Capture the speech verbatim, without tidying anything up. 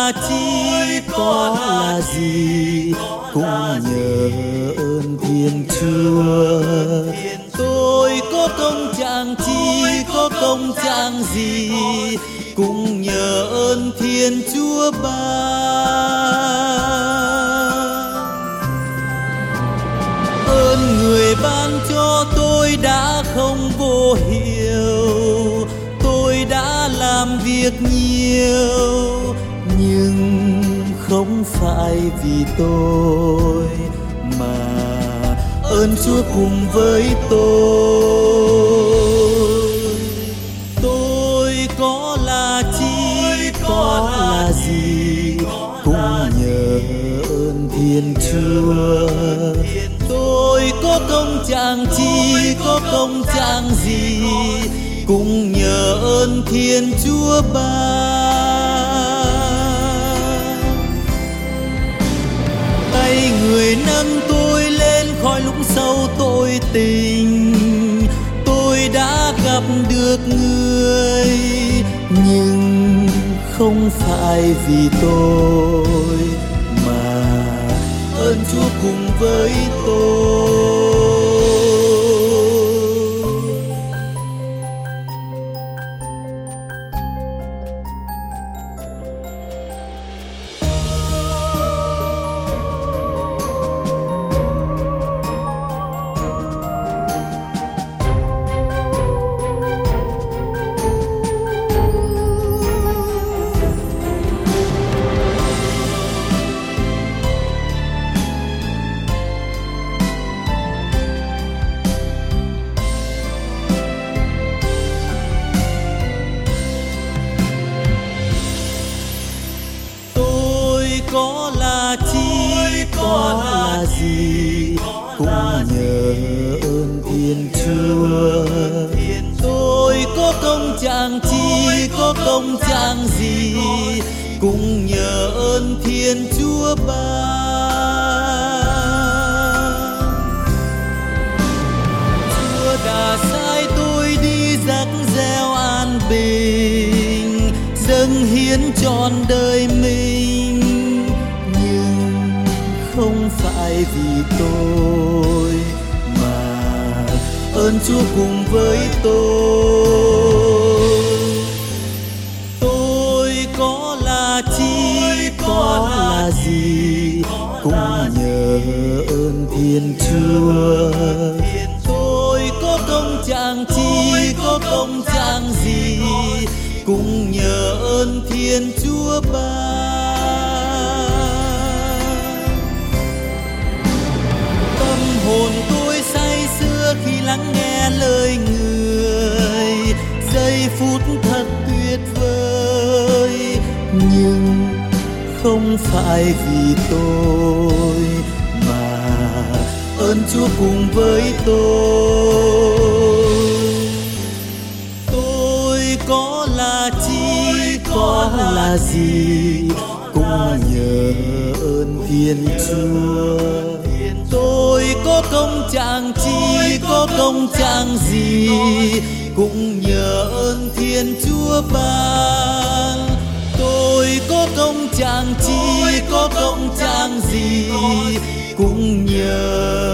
là chi, có là gì cũng nhờ ơn Thiên Chúa. Tôi có công trạng chi, có công trạng gì cũng nhờ ơn Thiên Chúa ban. Ơn người ban cho tôi đã không vô hiệu, tôi đã làm việc nhiều, nhưng không phải vì tôi mà ơn Chúa cùng với tôi. Tôi có là chi, có là gì cũng nhờ ơn Thiên Chúa. Tôi có công trạng chi, có công trạng gì cũng nhờ ơn Thiên Chúa ban. Tay người nâng tôi lên khỏi lũng sâu tội tình, tôi đã gặp được người, nhưng không phải vì tôi mà ơn Chúa cùng với tôi. Có là chi, có là gì cũng nhờ ơn Thiên Chúa. Tôi có công trạng chi, có công trạng gì cũng nhờ ơn Thiên Chúa ban. Chúa đã sai tôi đi dắt gieo an bình, dâng hiến trọn đời mình, không phải vì tôi mà ơn Chúa cùng với tôi. Tôi có là chi, có là gì cũng nhờ ơn Thiên Chúa. Tôi có công trạng chi, có công trạng gì cũng nhờ ơn Thiên Chúa ban. Hồn tôi say sưa khi lắng nghe lời người, giây phút thật tuyệt vời, nhưng không phải vì tôi mà ơn Chúa cùng với tôi. Tôi có là chi, có là gì cũng nhờ ơn Thiên Chúa. Tôi có công trạng chi, có công trạng gì cũng nhờ ơn Thiên Chúa ban. Tôi có công trạng chi, có công trạng gì cũng nhờ